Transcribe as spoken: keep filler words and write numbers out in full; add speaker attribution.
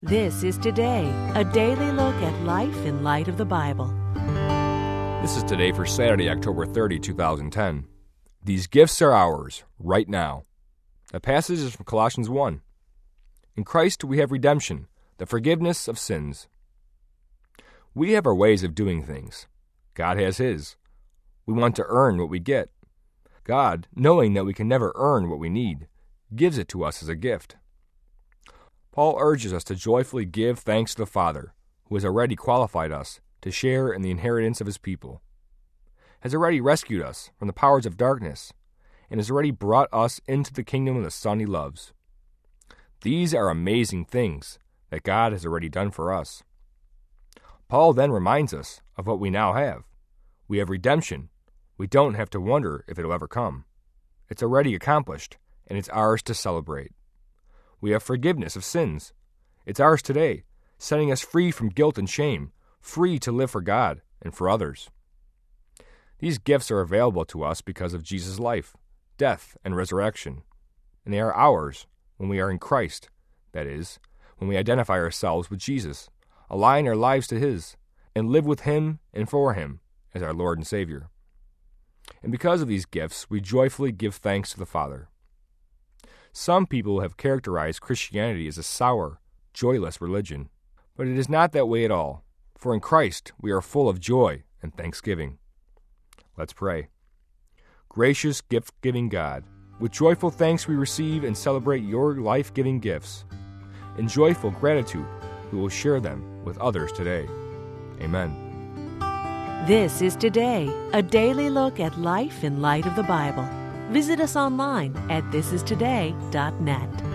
Speaker 1: This is Today, a daily look at life in light of the Bible.
Speaker 2: This is Today for Saturday, October thirtieth, twenty ten. These gifts are ours, right now. The passage is from Colossians one. In Christ we have redemption, the forgiveness of sins. We have our ways of doing things. God has His. We want to earn what we get. God, knowing that we can never earn what we need, gives it to us as a gift. Paul urges us to joyfully give thanks to the Father, who has already qualified us to share in the inheritance of His people, has already rescued us from the powers of darkness, and has already brought us into the kingdom of the Son He loves. These are amazing things that God has already done for us. Paul then reminds us of what we now have. We have redemption. We don't have to wonder if it will ever come. It's already accomplished, and it's ours to celebrate. We have forgiveness of sins. It's ours today, setting us free from guilt and shame, free to live for God and for others. These gifts are available to us because of Jesus' life, death, and resurrection, and they are ours when we are in Christ, that is, when we identify ourselves with Jesus, align our lives to His, and live with Him and for Him as our Lord and Savior. And because of these gifts, we joyfully give thanks to the Father. Some people have characterized Christianity as a sour, joyless religion, but it is not that way at all, for in Christ we are full of joy and thanksgiving. Let's pray. Gracious, gift-giving God, with joyful thanks we receive and celebrate your life-giving gifts. In joyful gratitude, we will share them with others today. Amen.
Speaker 1: This is Today, a daily look at life in light of the Bible. Visit us online at this is today dot net.